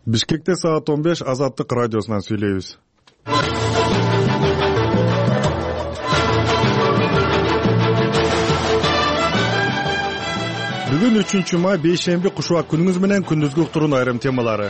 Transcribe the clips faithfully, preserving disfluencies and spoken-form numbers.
Бишкекте саат он беш Азаттык радиосунан сүйлөйбүз. Бүгүн үчүнчү май бейшемби кушубак күнүңүз менен күндүзгү уктуруунун айрым темалары.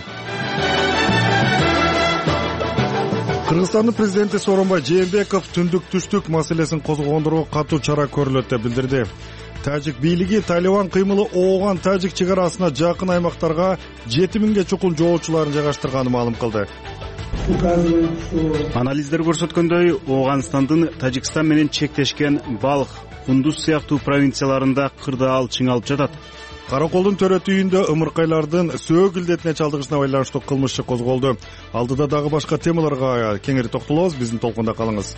Кыргызстандын президенти Сооронбай Жээнбеков түндүк түштүк маселесин козгогондорго катуу чара көрүлөт деп билдирди. Тажик бийлиги Талибан кыймылы ооган Тажик чек арасына жакын аймактарга жети миңге чукул жоочуларын жайгаштырганын маалым кылды. Анализдер көрсөткөндөй, Ооганстандын Тажикстан менен чектешкен Балх, Кундуз сыяктуу провинцияларында кырдаал чыңалып жатат. Караколдун төрөтү үйүндө ымыркайлардын сөөк илдетине чалдыгышына байланыштуу кылмыш козголду. Алдыда дагы башка темаларга кеңири токтолобуз. Биздин толкунда калыңыз.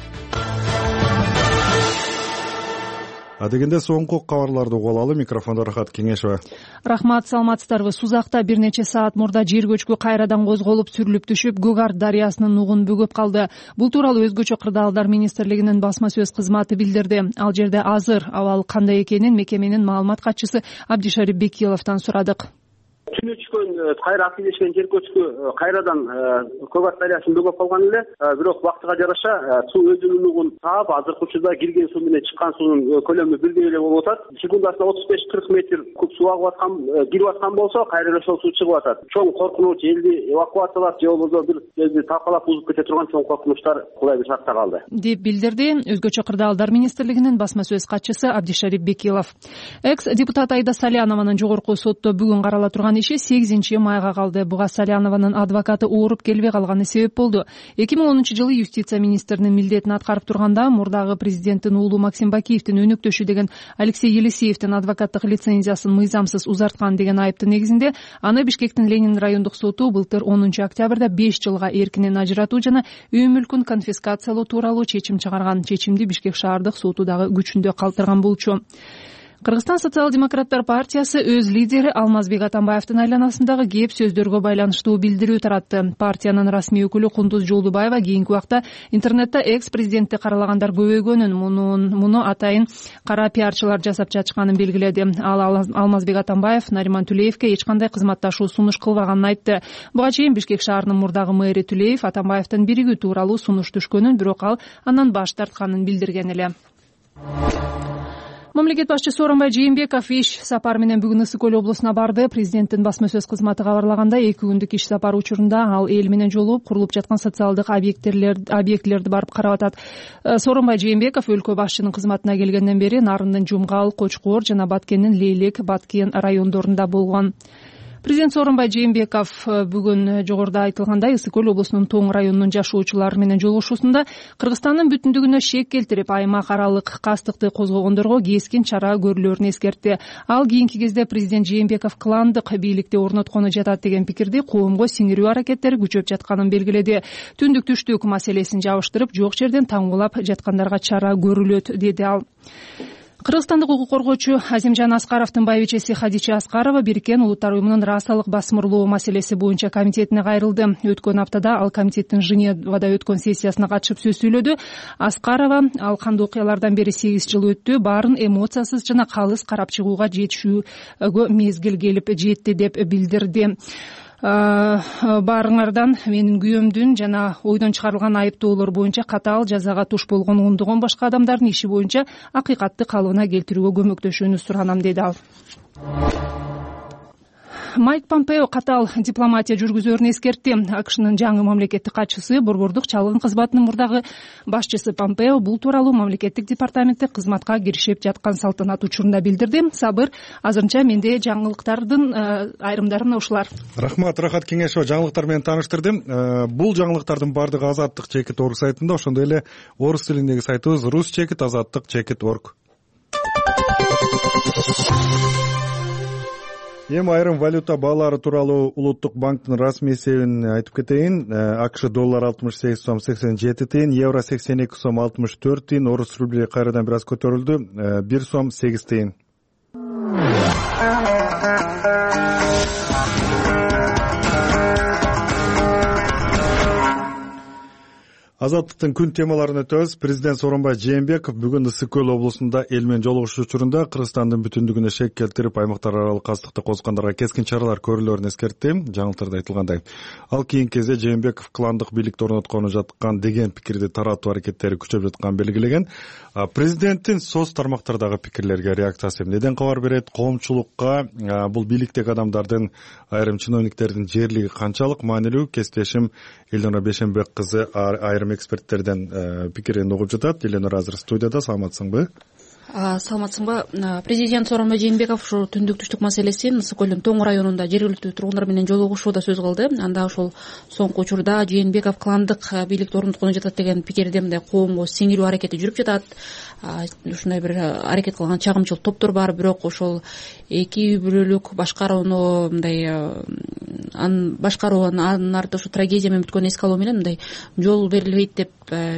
Адегенде соңку кабарларды угуп алалы. Микрофондо Рахат Кеңешова. Рахмат, саламатсыздарбы. Сузакта бир нече саат мурда жер көчкү кайрадан козголуп, сүрүлүп түшүп, Гөгар дарыясынын нугун бөгөп калды. Бул тууралуу Өзгөчө кырдаалдар министрлигинин басма сөз кызматы билдирди. Ал жерде азыр абал кандай экенин мекеменин маалымат катчысы Абдишарип Бекиловдон сурадык. Түнү түшкөн кайра активдешкен жер көчкү кайрадан Көгар дарыясын бөгөп калган эле. Бирок убактыга жараша суу өзүнүн нугун таап, азыркы учурда кирген суу менен чыккан суунун көлөмү бирдей эле болуп атат. Секундасына отуз беш кырк метр куб суу агып аткан, кирип аткан болсо, кайра эле ошол суу чыгып атат. Чоң коркунуч элди эвакуациялап же болбосо бир жерди талкалап бузуп кете турган чоң коркунучтар кулай бир шартта калды, деп билдирди Өзгөчө кырдаалдар министрлигинин басма сөз катчысы Абдишарип Бекилов. Экс депутат Айда Салянованын жогорку сотто бүгүн карала турган иши сегизинчи майга калды. Буга Салянованын адвокаты ооруп келбей калганы себеп болду. эки миң онунчу жылы юстиция министринин милдетин аткарып турганда мурдагы президенттин уулу Максим Бакиевдин өнөктөшү деген Алексей Елисеевдин адвокаттык лицензиясын мыйзамсыз узарткан деген айыптын негизинде аны Бишкектин Ленин райондук соту былтыр онунчу октябрда беш жылга эркинен ажыратуу жана үй мүлкүн конфискациялоо тууралуу чечим чыгарган. Чечимди Бишкек шаардык соту дагы күчүндө калтырган болчу. Кыргызстан социал-демократтар партиясы өз лидери Алмазбек Атамбаевдин айланасындагы кеп сөздөргө байланыштуу билдирүү таратты. Партиянын расмий өкүлү Кундуз Жолдубаева кийинки убакта интернетте экс-президентти каралагандар көбөйгөнүн, муну атайын кара пиарчылар жасап жатышканын белгиледи. Ал Алмазбек Атамбаев Нариман Түлеевке эч кандай кызматташуу сунуш кылбаганын айтты. Буга чейин Бишкек шаарынын мурдагы мэри Түлеев Атамбаевдин биригүү тууралуу сунуш түшкөнүн, бирок ал андан баш тартканын билдирген эле. Мамлекет башчысы Сооронбай Жээнбеков иш сапар менен бүгүн Ысык Көл облусуна барды. Президенттин басма сөз кызматы кабарлагандай, эки күндүк иш сапар учурунда ал эл менен жолугуп, курулуп жаткан социалдык объектилерди барып карап атат. Сооронбай Жээнбеков өлкө башчынын кызматына келгенден бери Нарындын Жумгал, Кочкор жана Баткендин Лейлек, Баткен райондорунда болгон. Президент Сооронбай Жээнбеков бүгүн жогоруда айтылгандай Ысык Көл облусунун Тоң районунун жашоочулары менен жолугушуусунда Кыргызстандын бүтүндүгүнө шек келтирип, аймак аралык кастыкты козгогондорго кескин чара көрүлөрүн эскертти. Ал кийинки кезде президент Жээнбеков кландык бийликти орноткону жатат деген пикирди коомго сиңирүү аракеттери күчөп жатканын белгиледи. Түндүк түштүк маселесин жабыштырып, жок жерден таңгулап жаткандарга чара көрүлөт, деди ал. Кыргызстандык укук коргоочу Азимжан Аскаровдун байбичеси Хадича Аскарова Бириккен Улуттар уюмунун расалык басмырлоо маселеси боюнча комитетине кайрылды. Өткөн аптада ал комитеттин Женевада өткөн сессиясына катышып сөз сүйлөдү. Аскарова ал кандай окуялардан бери сегиз жыл өттү, баарын эмоциясыз жана калыс карап чыгууга жетишүүгө мезгил келип жетти деп билдирди. Баарыңардан менин күйөөмдүн жана ойдон чыгарылган айыптоолор боюнча катаал жазага туш болгон ондогон башка адамдардын иши боюнча акыйкатты калыбына келтирүүгө көмөктөшүүнү суранам, деди ал. Майк Помпео катаал дипломатия жүргүзөрүн эскертти. АКШнын жаңы мамлекеттик катчысы, борбордук чалгын кызматынын мурдагы башчысы Помпео бул тууралуу мамлекеттик департаментте кызматка киришип жаткан салтанат учурунда билдирди. Сабыр, азырынча менде жаңылыктардын айрымдарын ушулар. Рахмат, Рахат Кеңешова жаңылыктар менен тааныштырдым. Бул жаңылыктардын бардыгы Азаттык чекит орг сайтында, ошондой эле орус тилиндеги сайтыбыз рус чекит азаттык чекит орг. Эми айрым валюта баалары тууралуу Улуттук банктын расмий эсебин айтып кетейин. АКШ доллар алтымыш сегиз сом сексен жети тыйын, евро сексен эки сом алтымыш төрт тыйын, орус рубли кайрадан бир аз көтөрүлдү, бир сом сегиз тыйын. Азаттыктын күн темаларын өтөбүз. Президент Сооронбай Жээнбеков бүгүн Ысык көл облусунда эл менен жолугушуу учурунда Кыргызстандын бүтүндүгүнө шек келтирип, аймактар аралык кастыкты козгондорго кескин чаралар көрүлөрүн эскертти. Жаңылыктарда айтылгандай, ал кийинки кезде Жээнбеков кландык бийликти орноткону жаткан деген пикирди таратуу аракеттери күчөп жатканын белгилеген. Президенттин соц тармактардагы пикирлерге реакциясы эмнеден кабар берет? Коомчулукка бул бийликтеги адамдардын, айрым чиновниктердин жерлиги канчалык маанилүү? Кесиптешим Элнура Бейшенбек кызы айрым эксперттерден пикирин угуп жатат. Элнура азыр студияда. Саламатсыңбы? Саламатсыңбы? Президент Сооронбай Жээнбеков ушу түндүк түштүк маселесин Ысык көлдүн Тоң районунда жергиликтүү тургундар менен жолугушууда сөз кылды. Анда ошол соңку учурда Жээнбеков кландык бийликти орноткону жатат деген пикирде мындай коомго сиңирүү аракети жүрүп жатат. Ушундай бир аракет кылган чагымчыл топтор бар, бирок ошол эки үй бүлөлүк башкарууну мындай анын башкаруу анын арты ушу трагедия менен бүткөнүн эске алуу менен мындай жол берилбейт деп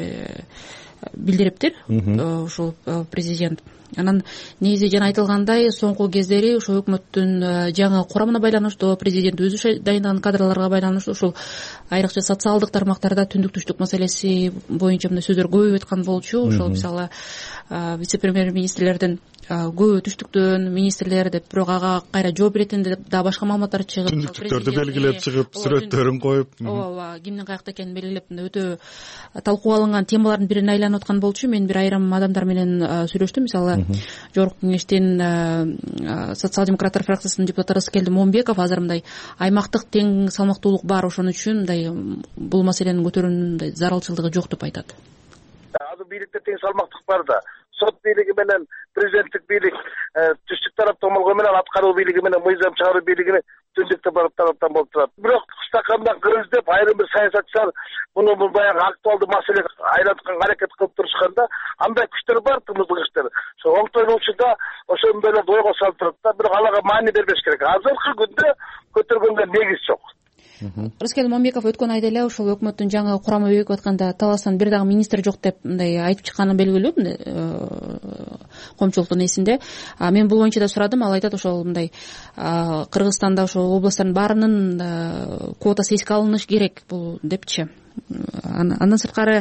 билдириптир ушул президент. Анан негизи жана айтылгандай, соңку кездери ошо өкмөттүн жаңы курамына байланыштуу, президент өзү дайындаган кадрларга байланыштуу ушул айрыкча социалдык тармактарда түндүк түштүк маселеси боюнча мындай сөздөр көбөйүп аткан болчу. Ошол мисалы вице-премьер-министрлердин көбү түштүктөн министрлер деп, бирок ага кайра жооп беретин деп да башка маалыматтар чыгып, түндүктөрдү белгилеп чыгып, сүрөттөрүн коюп, ооба, кимдин каякта экенин белгилеп, өтө талкууга алынган темалардын бирине айланып аткан болчу. Мен бир айрым адамдар менен сүйлөштүм. Мисалы, жогорку кеңештин социал-демократтар фракциясынын депутаты Рыскелди Момбеков азыр мындай аймактык тең салмактуулук бар, ошон үчүн мындай бул маселенин көтөрүүнүн зарылчылыгы жок деп айтат. Азыр бийликте тең салмактык бар да. Сот бийлиги менен президенттик бийлик, түштүк тараптан болгону менен аткаруу бийлиги менен мыйзам чыгаруу бийлигини түндүктө барып тараптан болуп турат. Бирок стакандан кырыз деп айрым бир саясатчылар муну бул баягы актуалдуу маселеге айлантканга аракет кылып турушканда, андай күчтөр бар, тымыздык күчтөр. Ошо оңтойлуучуда ошондой эле ойго салып турат да, бирок аларга маани бербеш керек. Азыркы күндө көтөргөнгө негиз жок. Рыскелди Момбеков өткөн айда эле ошол өкмөттүн жаңы курамы өйүп атканда Таластан бир дагы министр жок деп мындай айтып чыкканын белгилүү коомчулуктун эсинде. Мен бул боюнча да сурадым, ал айтат ошол мындай Кыргызстанда ошол областтардын баарынын квотасы эске алыныш керек бул депчи. Андан сырткары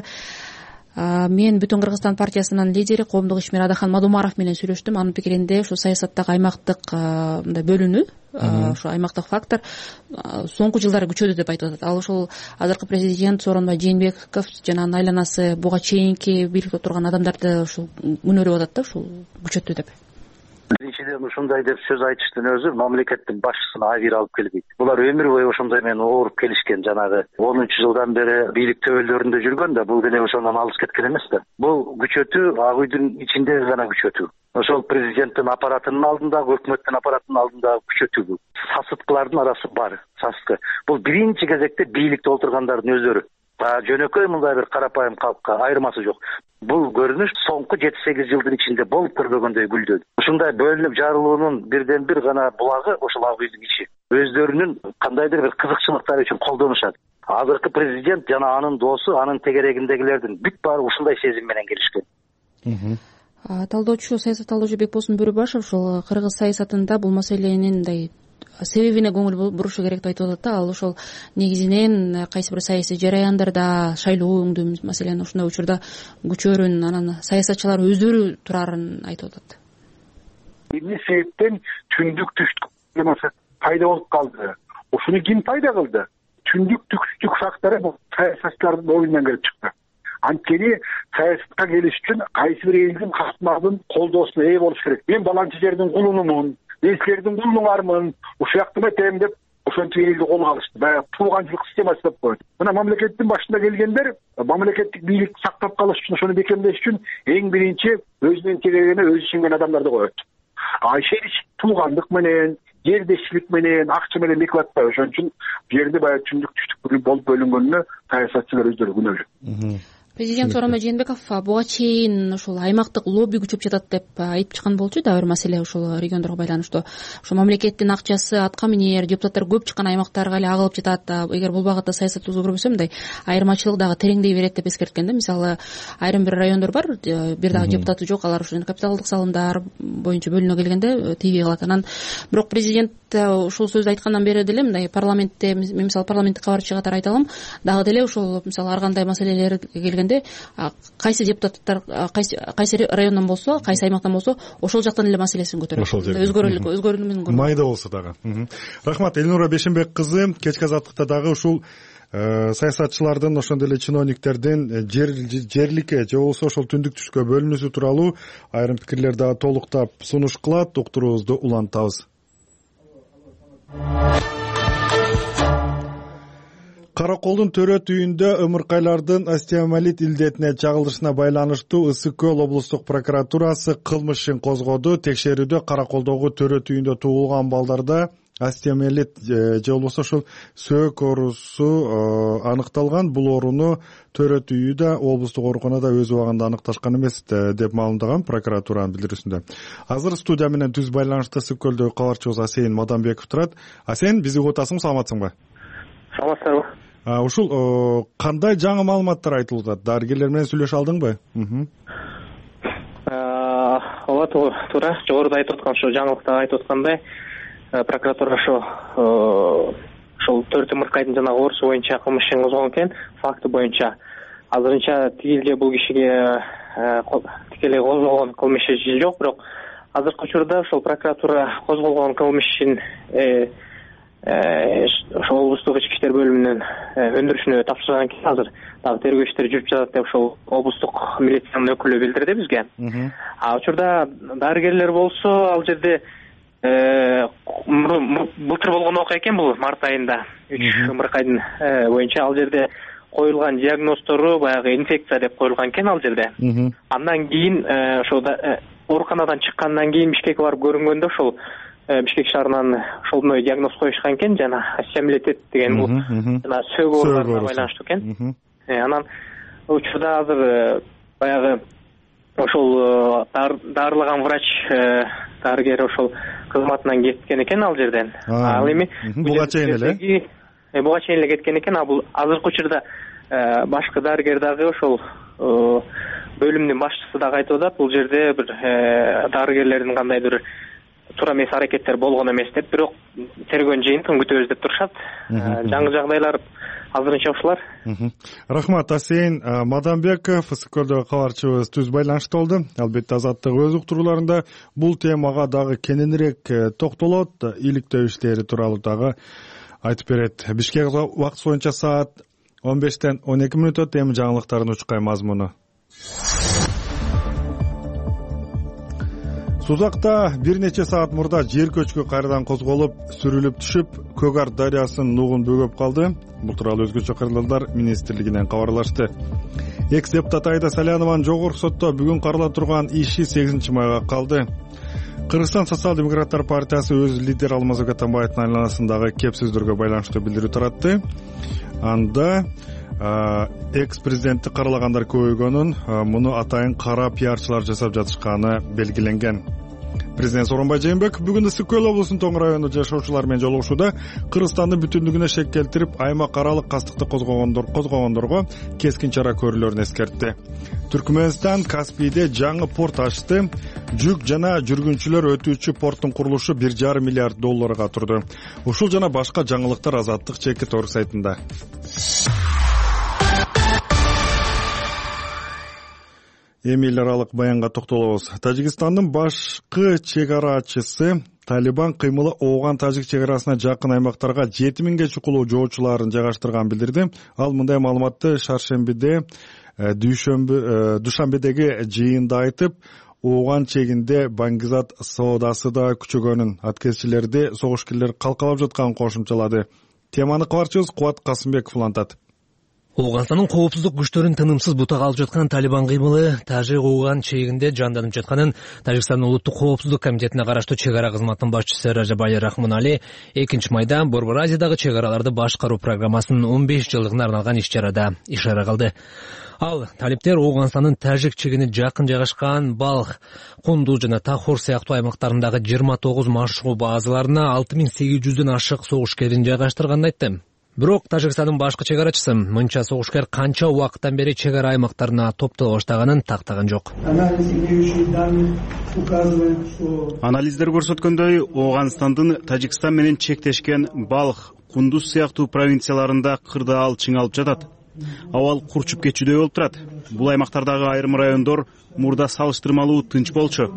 мен Бүтүн Кыргызстан партиясынын лидери коомдук ишмер Адахан Мадумаров менен сүйлөштүм. Анын пикиринде ошо саясаттагы аймактык мындай бөлүнүү, ошо аймактык фактор соңку жылдары күчөдү деп айтып атат. Ал ошол азыркы президент Сооронбай Жээнбеков жана анын айланасы буга чейинки бийликте отурган адамдарды ушул үнөрүп атат да, ушул күчөттү деп. Биринчиден ушундай деп сөз айтыштын өзү мамлекеттин башчысына авир алып келбейт. Булар өмүр бою ошондой менен ооруп келишкен, жанагы онунчу жылдан бери бийлик төбөлдөрүндө жүргөн да, бул деле ошондон алыс кеткен эмес да. Бул күчөтүү ак үйдүн ичинде гана күчөтүү. Ошол президенттин аппаратынын алдындагы, өкмөттүн аппаратынын алдындагы күчөтүү бул. Сасыткылардын арасы бар, сасыткы. Бул биринчи кезекте бийликте отургандардын өздөрү. Жөнөкөй мындай бир карапайым калкка айырмасы жок. Бул көрүнүш соңку жети сегиз жылдын ичинде болуп көрбөгөндөй гүлдөдү. Ушундай бөлүнүп жарылуунун бирден бир гана булагы ошол ак үйдүн ичи. Өздөрүнүн кандайдыр бир кызыкчылыктары үчүн колдонушат. Азыркы президент жана анын досу, анын тегерегиндегилердин бүт баары ушундай сезим менен келишкен. Талдоочу, саясат талдоочу Бекболсун Бөрүбашев ушул кыргыз саясатында бул маселенин мындай себебине көңүл бурушу керек деп айтып атат да. Ал ошол негизинен кайсы бир саясий жараяндарда шайлоо өңдүү маселени ушундай учурда күчөрүн, анан саясатчылар өздөрү турарын айтып атат. Эмне себептен түндүк түштүк пайда болуп калды? Ушуну ким пайда кылды? Түндүк түштүк фактору бул саясатчылардын оюнан келип чыкты. Анткени саясатка келиш үчүн кайсы бир элдин катмагын колдоосуна ээ болуш керек. Мен баланчы жердин кулунумун, мен силердин кулуңармын, ушуяктым этем деп ошентип элди колго алышты. Баягы тууганчылык системасы деп коет. Мына мамлекеттин башында келгендер мамлекеттик бийликти сактап калыш үчүн, ошону бекемдеш үчүн эң биринчи өзүнүн тегерегине өзү ишенген адамдарды коет. А ишенич туугандык менен, жердешчилик менен, акча менен бекип атпайбы. Ошон үчүн бу жерде баягы түндүк түштүк болуп бөлүнгөнүнө саясатчылар өздөрү күнөөлүү. Президент Сооронбай Жээнбеков буга чейин ушул аймактык лобби күчөп жатат деп айтып чыккан болчу да, бир маселе ушул региондорго байланыштуу. Ошо мамлекеттин акчасы атка минер, депутаттар көп чыккан аймактарга эле агылып жатат. Эгер бул багытта саясатыбызды көрбөсө мындай айырмачылык дагы тереңдей берет деп эскерткен да. Мисалы, айрым бир райондор бар, бир дагы депутаты жок, алар ушул капиталдык салымдар боюнча бөлүнө келгенде тийбей калат. Анан бирок президент ушул сөздү айткандан бери деле мындай парламентте, мен мисалы парламенттик кабарчы катары айта алам, дагы деле ошол мисалы ар кандай маселелер келгенде кайсы депутаттар кайсы кайсы райондон болсо, кайсы аймактан болсо ошол жактан эле маселесин көтөрөт. Ошол жерде өзгөрөлүк өзгөрүүнү менен майда болсо дагы. Рахмат. Элнура Бешенбек кызы кечки азаттыкта дагы ушул саясатчылардын, ошондой эле чиновниктердин жерликке же болбосо ошол түндүк түштүккө бөлүнүүсү тууралуу айрым пикирлер дагы толуктап сунуш кылат. Уктуруубузду улантабыз. Караколдун төрөт үйүндө ымыркайлардын остеомиелит илдетине чагылышына байланыштуу Ысык Көл облустук прокуратурасы кылмыш ишин козгоду. Текшерүүдө Караколдогу төрөт үйүндө туулган балдарда остеомиелит же болбосо ошол сөөк оорусу аныкталган. Бул ооруну төрөт үйү да облустук ооруканада өз убагында аныкташкан эмес деп маалымдаган прокуратуранын билдирүүсүндө. Азыр студия менен түз байланышта Ысык Көлдөгү кабарчыбыз Асен Мадамбеков турат. Асен, бизди угуп атасыңбы, саламатсыңбы? Саламатсыздарбы? Ушул кандай жаңы маалыматтар айтылып атат? Дарыгерлер менен сүйлөшө алдыңбы? Ооба, туура. Жогоруда айтып аткан ошо жаңылыкта айтып аткандай, прокуратура ошо ошол төрт ымыркайдын жанагы оорусу боюнча кылмыш ишин козгогон экен. Факты боюнча азырынча тигилге бул кишиге тикелей козголгон кылмыш иши жок, бирок азыркы учурда ошол прокуратура козголгон кылмыш ишин ошол облустук ички иштер бөлүмүнүн өндүрүшүнө тапшырган экен. Азыр дагы тергөө иштери жүрүп жатат деп ошол облустук милициянын өкүлү билдирди бизге. А учурда дарыгерлер болсо ал жерде былтыр болгон окуя экен, бул март айында үч ымыркайдын боюнча ал жерде коюлган диагноздору баягы инфекция деп коюлган экен ал жерде. Андан кийин ошол ооруканадан чыккандан кийин Бишкекке барып көрүнгөндө ошол Бишкек шаарынан ошолдой диагноз коюшкан экен, жана остеомиелит деген бул жана сөөк ооруларына байланыштуу экен. Анан учурда азыр баягы ошол дарылаган врач дарыгер ошол кызматынан кеткен экен ал жерден. Ал эми буга чейин эле буга чейин эле кеткен экен. А бул азыркы учурда башкы дарыгер дагы ошол бөлүмдүн башчысы дагы айтып атат, бул жерде бир дарыгерлердин кандайдыр туура эмес аракеттер болгон эмес деп, бирок тергөөнүн жыйынтыгын күтөбүз деп турушат. Жаңы жагдайлар азырынча ушулар. Рахмат. Асен Мадамбеков, Ысык Көлдөгү кабарчыбыз түз байланышта болду. Албетте Азаттык өз уктурууларында бул темага дагы кененирээк токтолот, иликтөө иштери тууралуу дагы айтып берет. Бишкек убакыты боюнча саат он бештен он эки мүнөт өтүп, эми жаңылыктардын учкай мазмуну. Сузакта бир нече саат мурда жер көчкү кайрадан козголуп, сүрүлүп түшүп, Көк Ар дарыясынын нугун бөгөп калды. Бул тууралуу өзгөчө кыргыздар министрлигинен кабарлашты. Экс депутат Айда Салянованын жогорку сотто бүгүн карала турган иши сегизинчи майга калды. Кыргызстан социал-демократтар партиясы өз лидери Алмазбек Атамбаевдин айланасындагы кепсиздөргө байланыштуу билдирүү таратты. Анда экс президентти каралагандар көбөйгөнүн, муну атайын кара пиарчылар жасап жатышканы белгиленген. Президент Сооронбай Жээнбеков бүгүн Ысык Көл облусунун Тоң районунда жашоочулар менен жолугушууда Кыргызстандын бүтүндүгүнө шек келтирип, аймак аралык кастыкты козгогондор козгогондорго кескин чара көрүлөрүн эскертти. Түркмөнстан Каспийде жаңы порт ачты. Жүк жана жүргүнчүлөр өтүүчү порттун курулушу бир жарым миллиард долларга турду. Ушул жана башка жаңылыктар Азаттык чекит торг сайтында. Эми эл аралык баянга токтолобуз. Тажикстандын башкы чегарачысы Талибан кыймылы ооган тажик чегарасына жакын аймактарга жети миңге чукулуу жоочуларын жайгаштырганын билдирди. Ал мындай маалыматты Шаршембиде, Душанбедеги жыйында айтып, ооган чегинде баңгизат соодасы да күчөгөнүн, аткезчилерди согушкерлер калкалап жатканын кошумчалады. Теманы кабарчыбыз Кубат Касымбеков улантат. Ооганстандын коопсуздук күчтөрүн тынымсыз бутак алып жаткан Талибан кыймылы Тажик ооган чегинде жанданып жатканын Тажикстандын улуттук коопсуздук комитетине караштуу чегара кызматынын башчысы Ражабали Рахмонали экинчи майда Борбор Азиядагы чегараларды башкаруу программасынын он беш жылдыгына арналган иш-чарада ишара кылды. Ал талиптер Ооганстандын Тажик чегине жакын жайгашкан Балх, Кунду жана Тахор сыяктуу аймактарындагы жыйырма тогуз машыгуу базаларына алты миң сегиз жүздөн ашык согушкерин жайгаштырганын айтты. Бирок Тажикстандын башкы чек арачысы мынча согушкер канча убакыттан бери чек ара аймактарына топтоло баштаганын тактаган жок. Анализдер көрсөткөндөй, Ооганстандын Тажикстан менен чектешкен Балх, Кундуз сыяктуу провинцияларында кырдаал чыңалып жатат. Абал курчуп кетүүдөй болуп турат. Бул аймактардагы айрым райондор мурда салыштырмалуу тынч болчу.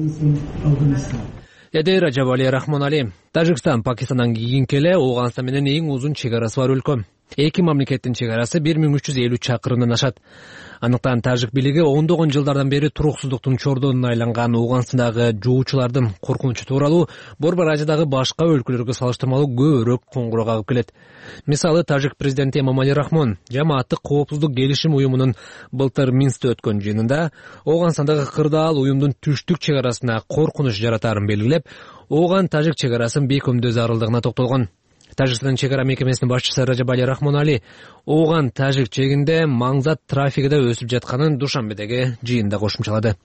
Эдей Ражабали Рахмонали. Тажикстан Пакистандан кийинки эле Ооганстан менен эң узун чек арасы бар өлкө. Эки мамлекеттин чек арасы бир миң үч жүз элүү чакырымдан ашат. Андыктан тажик бийлиги ондогон жылдардан бери туруксуздуктун чордонуна айланган Ооганстандагы жоочулардын коркунучу тууралуу Борбор Азиядагы башка өлкөлөргө салыштырмалуу көбүрөөк коңгуроо кагып келет. Мисалы, тажик президенти Эмомали Рахмон жамааттык коопсуздук келишим уюмунун былтыр Минскте өткөн жыйынында Ооганстандагы кырдаал уюмдун түштүк чек арасына коркунуч жаратаарын белгилеп, Ооган тажик чек арасын бекемдөө зарылдыгына токтолгон. Тажикстан чек ара мекемесинин башчысы Ражабали Рахмонали Ооган тажик чегинде маңзат трафиги да өсүп жатканын Душанбедеги жыйында кошумчалады.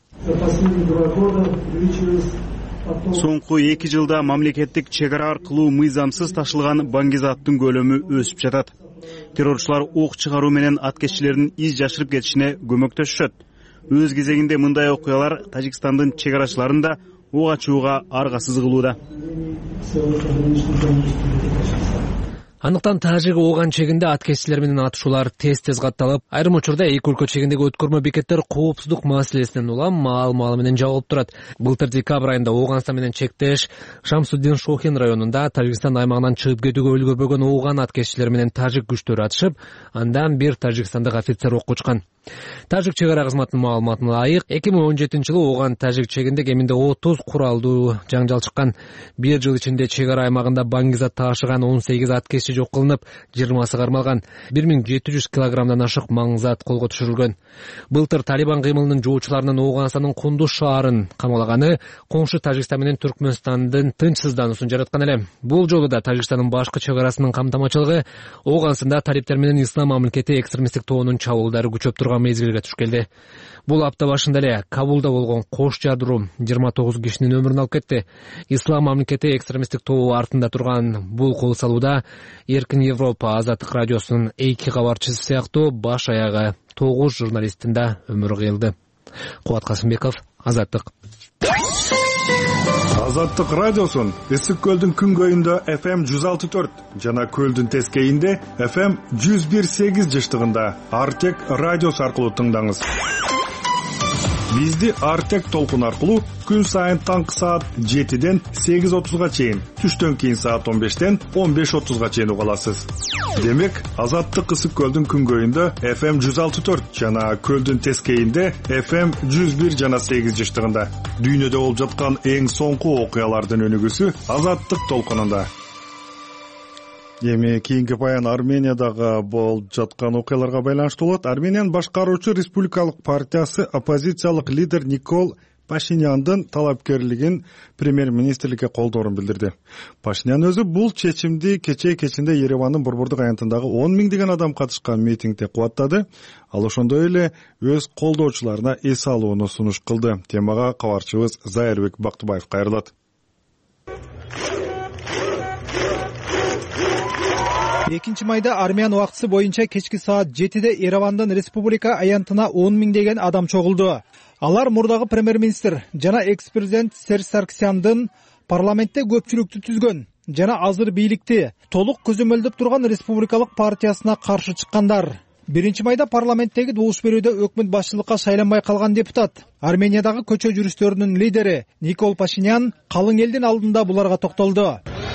Соңку эки жылда мамлекеттик чек ара аркылуу мыйзамсыз ташылган баңгизаттын көлөмү өсүп жатат. Террорчулар ок чыгаруу менен аткеччилердин из жашырып кетишине көмөктөшүшөт. Өз кезегинде мындай окуялар Тажикстандын чек арачыларын да ок ачууга аргасыз кылууда. Андыктан тажик Ооган чегинде аткеччилер менен атышуулар тез-тез катталып, айрым учурда эки өлкө чегиндеги өткөрмө бекеттер коопсуздук маселесинен улам маал-маал менен жабылып турат. Былтыр декабрь айында Ооганстан менен чектеш Шамсуддин Шохин районунда Тажикстан аймагынан чыгып кетүүгө үлгөрбөгөн Ооган аткеччилер менен тажик күчтөрү атышып, андан бир тажикстандык офицер окко учкан. Тажик чек ара кызматынын маалыматына ылайык, эки миң он жетинчи жылы Ооган тажик чегинде кеминде отуз куралдуу жаңжал чыккан. Бир жыл ичинде чек ара аймагында баңгизат ташыган он сегиз аткеччи жок кылынып, жыйырмасы кармалган. бир миң жети жүз килограммдан ашык маңзат колго түшүрүлгөн. Былтыр Талибан кыймылынын жоочуларынын Ооганстандын Кундуз шаарын камалаганы коңшу Тажикстан менен Түркмөнстандын тынчсыздануусун жараткан эле. Бул жолу да Тажикстандын башкы чек арасынын камтамачылыгы Ооганстанда талиптер менен Ислам мамлекети экстремисттик тобунун чабуулдары күчөп турган мезгилге туш келди. Бул апта башында эле Кабулда болгон кош жадруу жыйырма тогуз кишинин өмүрүн алып кетти. Ислам мамлекети экстремисттик тобу артында турган бул кол салууда Эркин Европа Азаттык радиосунун эки кабарчысы сыяктуу баш аягы тогуз журналисттин да өмүрү кыйылды. Кубат Касымбеков, Азаттык. Азаттык радиосун Ысык көлдүн күнгөйүндө эф эм жүз алты төрт жана көлдүн тескейинде эф эм жүз бир сегиз жыштыгында Артек радиосу аркылуу тыңдаңыз. Бизди Артек толкун аркылуу күн сайын таңкы саат жетиден сегиз отузга чейин, түштөн кийин саат он бештен он беш отузга чейин уга аласыз. Демек, Азаттык Ысык көлдүн күнгөйүндө эф эм жүз алты төрт жана көлдүн тескейинде эф эм жүз бир жана сегиз жыштыгында дүйнөдө болуп жаткан эң соңку окуялардын өнүгүүсү Азаттык толкунунда. Эми кийинки баян Армениядагы болуп жаткан окуяларга байланыштуу болот. Армениянын башкаруучу республикалык партиясы оппозициялык лидер Никол Пашиняндын талапкерлигин премьер-министрликке колдоорун билдирди. Пашинян өзү бул чечимди кечээ кечинде Еревандын борбордук аянтындагы он миңдеген адам катышкан митингде кубаттады. Ал ошондой эле өз колдоочуларына эс алууну сунуш кылды. Темага кабарчыбыз Зайырбек Бактыбаев кайрылат. экинчи майда армян убактысы боюнча кечки саат жетиде Еревандын республика аянтына он миңдеген адам чогулду. Алар мурдагы премьер-министр жана экс-президент Серж Саркисяндын парламентте көпчүлүктү түзгөн жана азыр бийликти толук көзөмөлдөп турган республикалык партиясына каршы чыккандар. биринчи майда парламенттеги добуш берүүдө өкмөт башчылыкка шайланбай калган депутат, Армениядагы көчө жүрүштөрүнүн лидери Никол Пашинян калың элдин алдында буларга токтолду.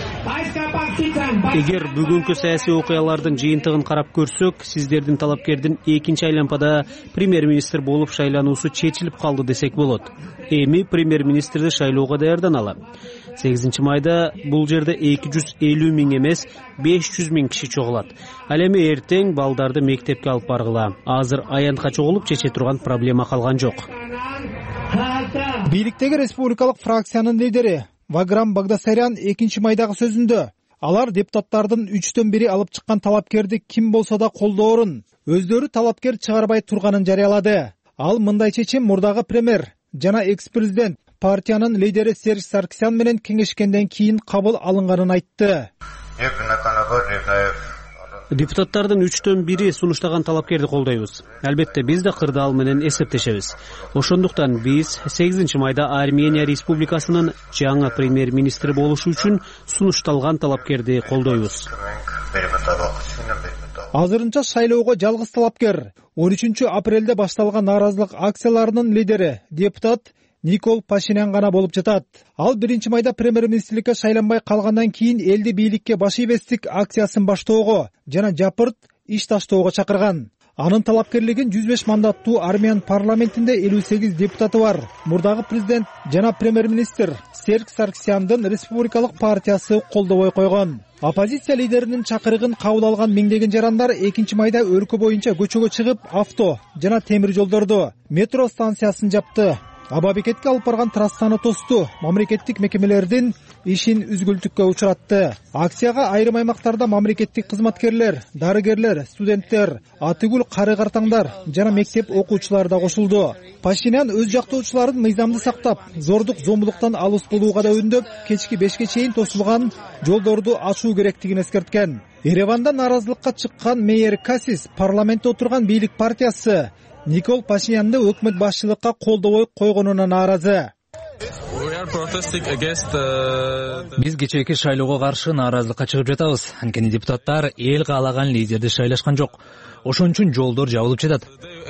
Эгер бүгүнкү саясий окуялардын жыйынтыгын карап көрсөк, сиздердин талапкердин экинчи айланпада премьер-министр болуп шайлануусу чечилип калды десек болот. Эми премьер-министрди шайлоого даярданалы. сегизинчи майда бул жерде эки жүз элүү миң эмес, беш жүз миң киши чогулат. Ал эми эртең балдарды мектепке алып баргыла. Азыр аянтка чогулуп чече турган проблема калган жок. Бийликтеги республикалык фракциянын лидери Ваграм Багдасарян экинчи майдагы сөзүндө алар депутаттардын үчтөн бири алып чыккан талапкерди ким болсо да колдоорун, өздөрү талапкер чыгарбай турганын жарыялады. Ал мындай чечим мурдагы премьер жана экс-президент партиянын лидери Серж Саркисян менен кеңешкенден кийин кабыл алынганын айтты. депутаттардын үчтөн бири сунуштаган талапкерди колдойбуз. Албетте биз да кырдаал менен эсептешебиз. Ошондуктан биз сегизинчи майда Армения Республикасынын жаңы премьер-министри болушу үчүн сунушталган талапкерди колдойбуз. Азырынча шайлоого жалгыз талапкер он үчүнчү апрелде башталган нааразылык акцияларынын лидери депутат Никол Пашинян гана болуп жатат. Ал биринчи майда премьер-министрликке шайланбай калгандан кийин элди бийликке баш ийбестик акциясын баштоого жана жапырт иш таштоого чакырган. Анын талапкерлигин жүз беш мандаттуу Армян парламентинде элүү сегиз депутаты бар. Мурдагы президент жана премьер-министр Серк Сарксяндын республикалык партиясы колдобой койгон. Оппозиция лидеринин чакырыгын кабыл алган миңдеген жарандар экинчи майда өлкө боюнча көчөгө чыгып, авто жана темир жолдорду, метро станциясын жапты. Аба бекетке алып барган трассаны тосту, мамлекеттик мекемелердин ишин үзгүлтүккө учуратты. Акцияга айрым аймактарда мамлекеттик кызматкерлер, дарыгерлер, студенттер, атыгүл кары-картаңдар жана мектеп окуучулары да кошулду. Пашинян өз жактоочуларын мыйзамды сактап, зордук зомбулуктан алыс болууга да үндөп, кечки бешке чейин тосулган жолдорду ачуу керектигин эскерткен. Ереванда нааразылыкка чыккан мэр Касис парламентте отурган бийлик партиясы Никол Пашинянды өкмөт башчылыкка колдобой койгонуна нааразы. Биз кечээки шайлоого каршы нааразылыкка чыгып жатабыз. Анткени депутаттар эл каалаган лидерди шайлашкан жок. Ошон үчүн жолдор жабылып жатат.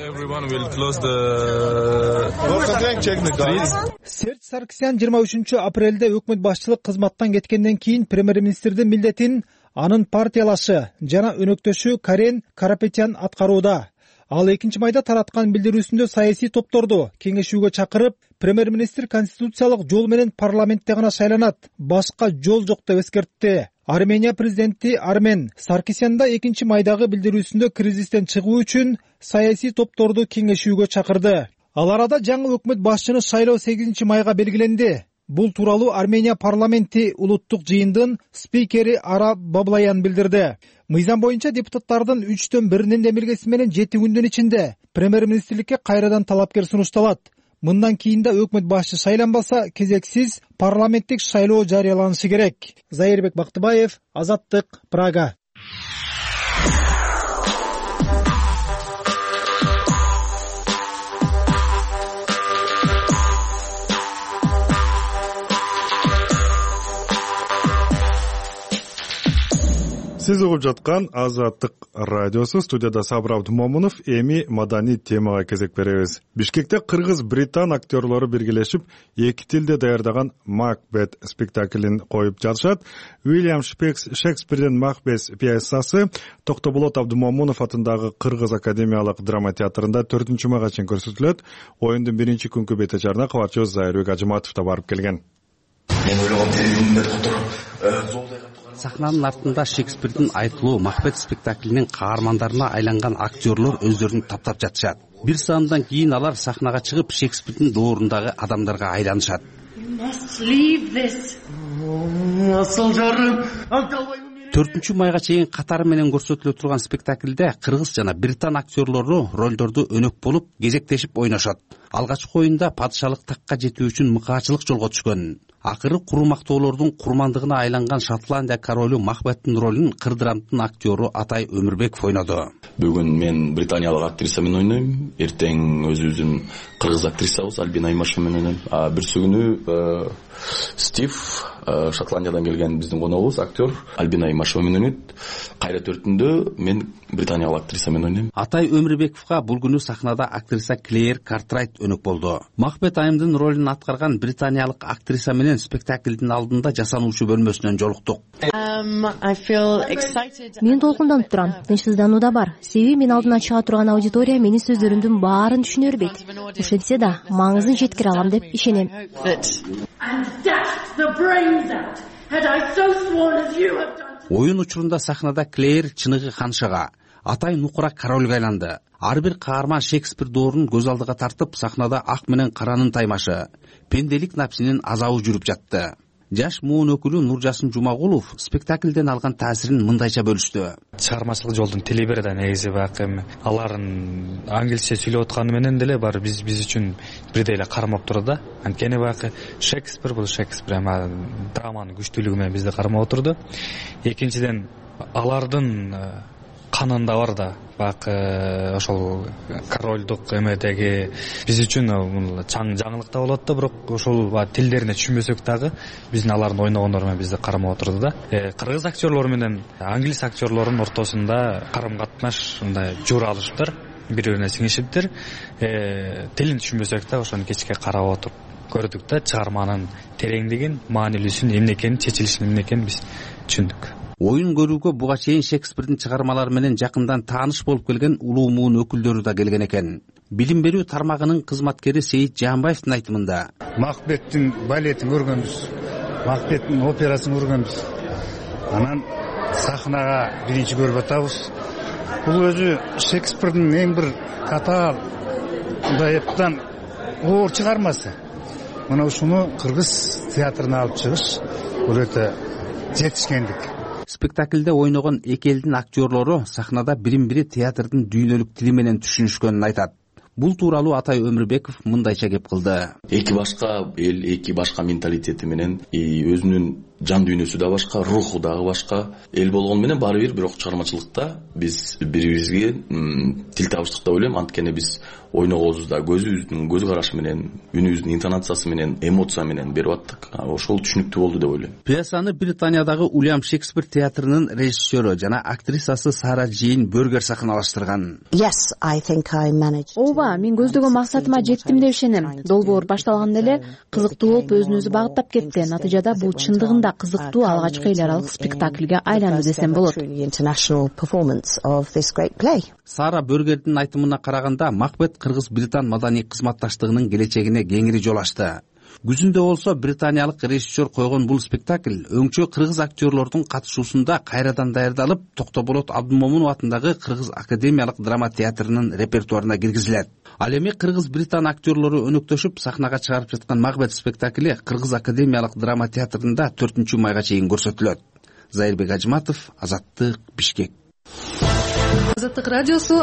Серж Сарксян жыйырма үчүнчү апрелде өкмөт башчылык кызматтан кеткенден кийин премьер-министрдин милдетин анын партиялашы жана өнөктөшү Карен Карапетян аткарууда. Ал экинчи майда тараткан билдирүүсүндө саясий топторду кеңешүүгө чакырып, премьер-министр конституциялык жол менен парламентте гана шайланат, башка жол жок деп эскертти. Армения президенти Армен Саркисян да экинчи майдагы билдирүүсүндө кризистен чыгуу үчүн саясий топторду кеңешүүгө чакырды. Ал арада жаңы өкмөт башчыны шайлоо сегизинчи майга белгиленди. Бул тууралуу Армения парламенти улуттук жыйындын спикери Ара Баблаян билдирди. Мыйзам боюнча депутаттардын үчтөн биринин демилгеси менен жети күндүн ичинде премьер-министрликке кайрадан талапкер сунушталат. Мындан кийин да өкмөт башчы шайланбаса, кезексиз парламенттик шайлоо жарыяланышы керек. Зайырбек Бактыбаев, Азаттык, Прага. Сиз угуп жаткан Азаттык радиосу. Студияда Сабыр Абдумомунов. Эми маданий темага кезек беребиз. Бишкекте кыргыз-британ актерлору биргелешип, эки тилде даярдаган Макбет спектаклин коюп жатышат. Уильям Шекспирдин Макбет пьесасы Токтоболот Абдумомунов атындагы Кыргыз академиялык драма театрында төртүнчү майга чейин көрсөтүлөт. Оюндун биринчи күнкү бетежарына кабарчыбыз Зайырбек Ажыматов да барып келген. Мен ойлогом телевидениеде доктор сахнанын артында Шекспирдин айтылуу Макбет спектаклинин каармандарына айланган актерлор өздөрүн таптап жатышат. Бир саамдан кийин алар сахнага чыгып Шекспирдин доорундагы адамдарга айланышат. төртүнчү майга чейин катары менен көрсөтүлө турган спектаклде кыргыз жана британ актерлору ролдорду өнөк болуп кезектешип ойношот. Алгачкы оюнда падышалык такка жетүү үчүн мыкаачылык жолго түшкөн. Акыры курмактоолордун курмандыгына айланган Шотландия королу Макбеттин ролун кырдырамдын актёру Атай Өмүрбеков ойноду. Бүгүн мен британиялык актриса менен ойнойм, эртең өзүбүздүн кыргыз актрисабыз Альбина Аймашева менен ойнойм. А бирси күнү Стив Шотландиядан келген биздин коногубуз актер Альбина Аймашева менен ойнойт. Кайра төртүндө мен британиялык актриса менен ойнойм. Атай Өмүрбековго бул күнү сахнада актриса Клеер Картрайт өнөк болду. Макбет айымдын ролун аткарган британиялык актриса менен спектаклдин алдында жасануучу бөлмөсүнөн жолуктук. Мен толкундонуп турам, тынчсыздануу да бар. Себеби мен алдына чыга турган аудитория менин сөздөрүмдүн баарын түшүнөр бейт. Ошентсе да маңызын жеткире алам деп ишенем. Оюн учурунда сахнада Клеер чыныгы ханшага, Атай нукура корольго айланды. Ар бир каарман Шекспир доорун көз алдыга тартып, сахнада ак менен каранын таймашы, пенделик напсинин азабы жүрүп жатты. Жаш муун өкүлү Нуржасым Жумагулов спектаклден алган таасирин мындайча бөлүштү. Чыгармачылык жолдун телебери да негизи баакы алардын англисче сүйлөп атканы менен деле бар биз биз үчүн бирдей эле кармап турду да. Анткени баакы Шекспир бул Шекспир, эми драманын күчтүүлүгү менен бизди кармап отурду. Экинчиден алардын канында бар да баягы ошол корольдук эмедеги биз үчүн бул чаң жаңылык да болот да, бирок ошол баягы тилдерине түшүнбөсөк дагы биздин алардын ойногондору менен бизди кармап отурду да. Кыргыз актерлору менен англис актерлорунун ортосунда карым катнаш мындай жуура алышыптыр, бири бирине сиңишиптир. Тилин түшүнбөсөк да ошону кечке карап отуруп көрдүк да, чыгарманын тереңдигин, маанилүүсүн эмне экенин, чечилишинин эмне экенин биз түшүндүк. Оюн көрүүгө буга чейин Шекспирдин чыгармалары менен жакындан тааныш болуп келген улуу муун өкүлдөрү да келген экен. Билим берүү тармагынын кызматкери Сейит Жаанбаевдин айтымында: Макбеттин балетин көргөнбүз, Макбеттин операсын көргөнбүз. Анан сахнага биринчи көрүп атабыз. Бул өзү Шекспирдин эң бир катаал даяттан оор чыгармасы. Мына ушуну кыргыз театрына алып чыгыш бул өтө жетишкендик. Спектакльде ойногон эки элдин актерлору сахнада бирин-бири театрдын дүйнөлүк тили менен түшүнүшкөнүн айтат. Бул тууралуу Атай Өмүрбеков мындайча кеп кылды. Эки башка эл, эки башка менталитети менен өзүнүн жан дүйнөсү да башка, руху дагы башка эл болгону менен баары бир бирок чыгармачылыкта биз бири-бирибизге тил табыштык деп ойлойм. Анткени биз ойногобузда көзүбүздүн көз карашы менен, үнүбүздүн интонациясы менен, эмоция менен берип аттык. Ошол түшүнүктүү болду деп ойлойм. Пьесаны Британиядагы Уильям Шекспир театрынын режиссеру жана актрисасы Сара Джейн Бергер сахналаштырган. Ооба, мен көздөгөн максатыма жеттим деп ишенем. Долбоор башталганда эле кызыктуу болуп өзүн өзү багыттап кетти. Натыйжада бул чындыгында кызыктуу алгачкы эл аралык спектакльге айланды десем болот. Сара Бергердин айтымына караганда, Макбет кыргыз-британ маданий кызматташтыгынын келечегине кеңири жол ачты. Күзүндө болсо британиялык режиссер койгон бул спектакль өңчө кыргыз актерлордун катышуусунда кайрадан даярдалып, Токтоболот Абдымомунов атындагы Кыргыз академиялык драма театрынын репертуарына киргизилет. Ал эми кыргыз-британ актерлору өнөктөшүп сахнага чыгарып жаткан Макбет спектакли Кыргыз академиялык драма театрында төртүнчү майга чейин көрсөтүлөт. Зайырбек Ажматов, Азаттык, Бишкек. Азаттык радиосу.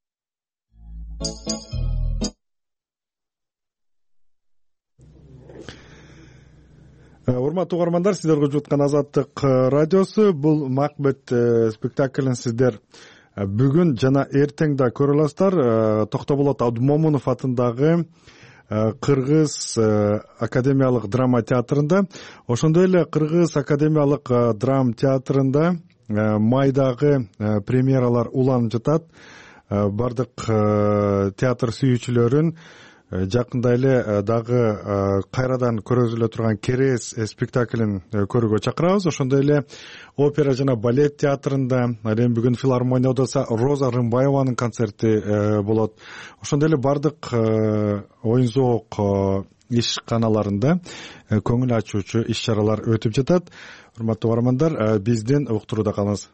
Урматтуу угармандар, сиздер көрүп жаткан Азаттык радиосу. Бул Макбет спектаклин сиздер бүгүн жана эртең да көрө аласыздар. Токтоболот Абдымомунов атындагы Кыргыз академиялык драма театрында. Ошондой эле Кыргыз академиялык драма театрында майдагы премьералар уланып жатат. Бардык театр сүйүүчүлөрүн жакында эле дагы кайрадан көргөзүлө турган Керес спектаклин көрүүгө чакырабыз. Ошондой эле опера жана балет театрында, ал эми бүгүн филармонияда Роза Рымбаеванын концерти болот. Ошондой эле бардык оюн зоок ишканаларында көңүл ачуучу иш-чаралар өтүп жатат. Урматтуу угармандар, бизден уктурууда калыңыз.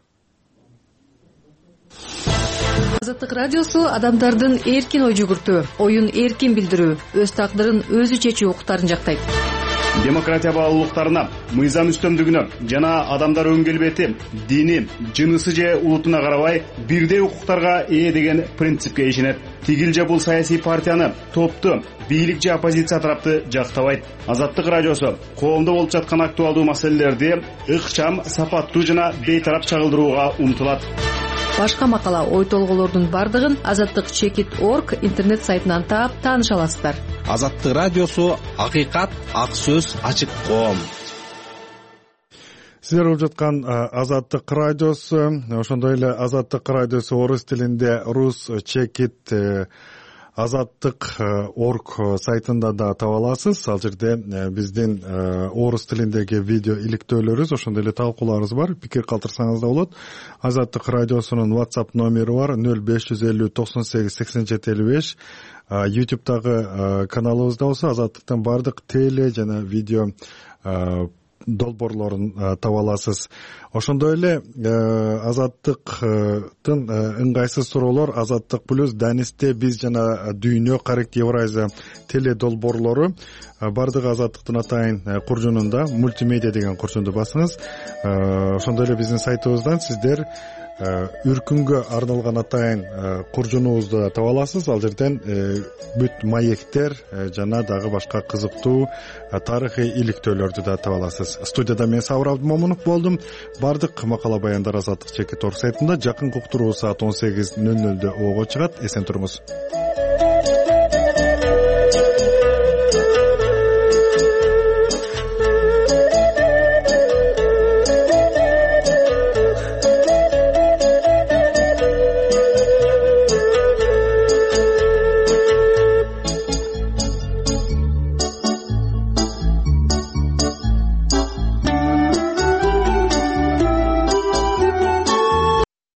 Азаттык радиосу адамдардын эркин ой жүгүртүү, оюн эркин билдирүү, өз тагдырын өзү чечүү укуктарын жактайт. Демократия баалуулуктарына, мыйзам үстөмдүгүнө жана адамдар өң келбети, дини, жынысы же улутуна карабай бирдей укуктарга ээ деген принципке ишенет. Тигил же бул саясий партияны, топту, бийлик же оппозиция тарапты жактабайт. Азаттык радиосу коомдо болуп жаткан актуалдуу маселелерди ыкчам, сапаттуу жана бейтарап чагылдырууга умтулат. Башка макала, ой толголордун бардыгын азаттык чекит точка орг интернет сайтынан таап тааныша аласыздар. Азаттык радиосу акыйкат, ак сөз, ачык коом. Сиздер угуп жаткан Азаттык радиосу, ошондой эле Азаттык радиосу орус тилинде рус чекит азаттык точка орг сайтында да таба аласыз. Ал жерде биздин орус тилиндеги видео иликтөөлөрүбүз, ошондой эле талкууларыбыз бар. Пикир калтырсаңыз да болот. Азаттык радиосунун WhatsApp номери бар нөл беш жүз элүү токсон сегиз сексен жети элүү беш. YouTube'дагы каналыбызда болсо Азаттыктын бардык теле жана видео долбоорлорун таба аласыз. Ошондой эле Азаттыктын ыңгайсыз суроолор Азаттык плюс, Данисте биз жана Дүйнө, Карек Евразия теле долбоорлору бардыгы Азаттыктын атайын куржунунда, мультимедиа деген куржунду басыңыз. Ошондой эле биздин сайтыбыздан сиздер үркүнгө арналган атайын куржунубузду да таба аласыз. Ал жерден бүт маектер жана дагы башка кызыктуу тарыхый иликтөөлөрдү да таба аласыз. Студияда мен Сабыр Абдымомунов болдум. Бардык макала баяндар Азаттык Чекит Орг сайтында жакынкы уктуруу саат он сегиз нөл нөлдө ого чыгат. Эсен туруңуз.